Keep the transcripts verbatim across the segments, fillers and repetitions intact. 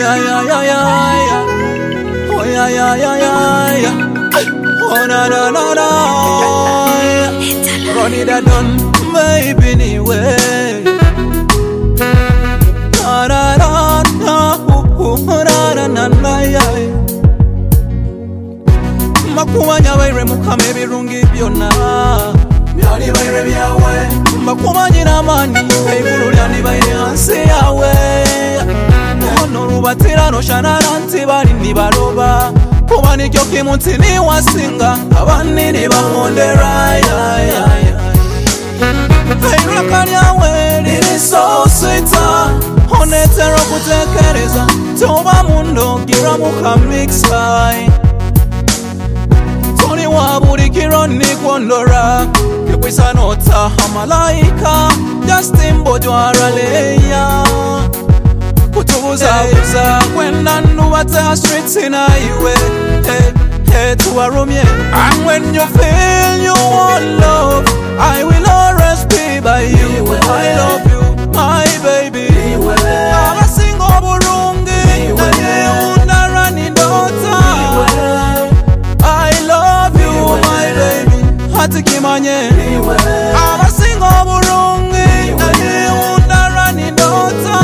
yeah, yeah, yeah, yeah, yeah. Oh, yeah, yeah, yeah, yeah, yeah. Oh, na, na, na, na. Run it down, baby, anyway. Na, na, na, na. Oh, na, na, na, na, yeah. Makuwa nyawaire mukame birungi byonna byali baire byawe makuwa nyina mani eigulu lyandi baire hansi yawe ono lubatira noshanana nti bali nibaloba kuba nikyo kimu nti niwasinga abanini bamondera eiraka lyawe liri so sweet onetera okutekereza toba mundogira mukamixai Tony waburi kironi kwondora Kikwisa nota hamalaika Justin bojwara leya Kutubuza buza Kwenda nuwate streets in highway Hey, hey to a room yeah And when you feel you want love I will always be by you I love you, my baby Aba singo burungi Naye undarani ndota Hati kimanye abasingo burungi naye undarani ndota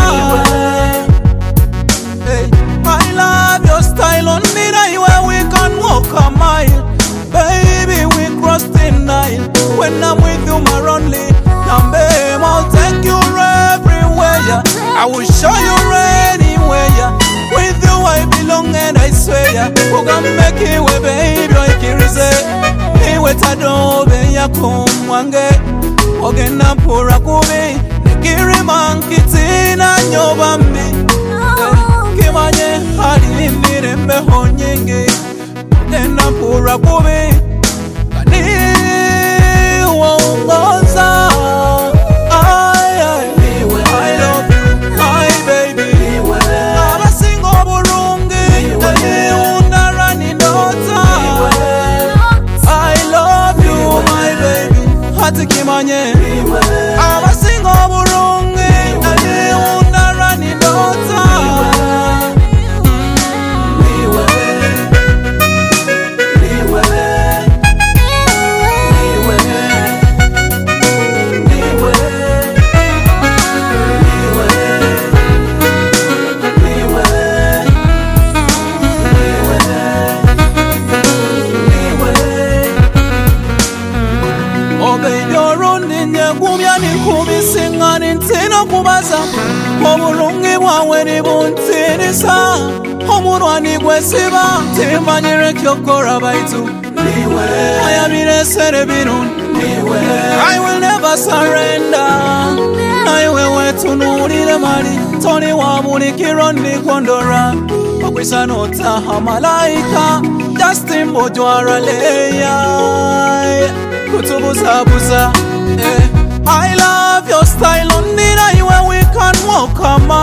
Hey, I love your style on me where we can walk a mile Baby, we cross the Nile When I'm with you, my only Now, babe, I'll take you everywhere, yeah. I will show you anywhere, yeah. With you, I belong and I swear, yeah. Who can make it with baby, I can say Wetadobe ya kumwange Ogena pura kubi Nikiri mankiti na nyobambi Kimanye hali nirembe honyenge Ogena pura kubi Kani waungoza Ay, ay, I love you, my baby Abasingo burungi Naye undarani ndota Hati kimanye abasingo burungi naye undarani ndota Niwe Niwe Niwe Niwe Niwe Kubisingani ntino kubaza Obulungi bwawe nibuntirisa Omurwani gwesiba Timbanyire kyokora baitu Niwe Ayabiresere birun Niwe I will never surrender Naiwe wetu nurire mali Tony waburi kironi kwondora Okwisa nota hamalaika Justin bojwara leya Kutubuza buza Eh I love your style on the night when we can walk a mile